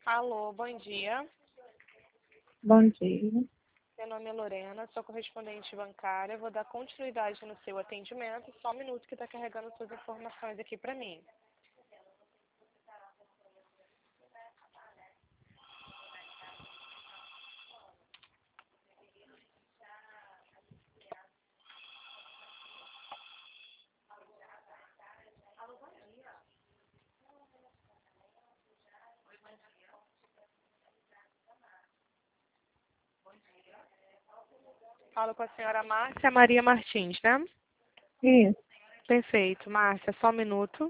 Alô, bom dia. Bom dia. Meu nome é Lorena, sou correspondente bancária. Vou dar continuidade no seu atendimento. Só um minuto que está carregando suas informações aqui para mim. Falo com a senhora Márcia Maria Martins, né? Isso. Perfeito. Márcia, só um minuto.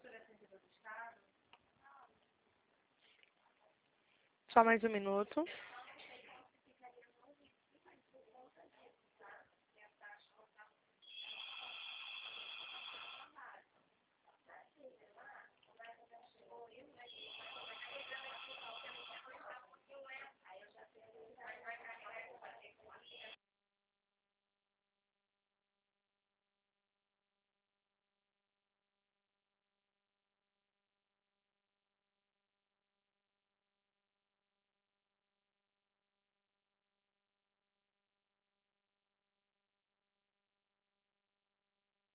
Só mais um minuto.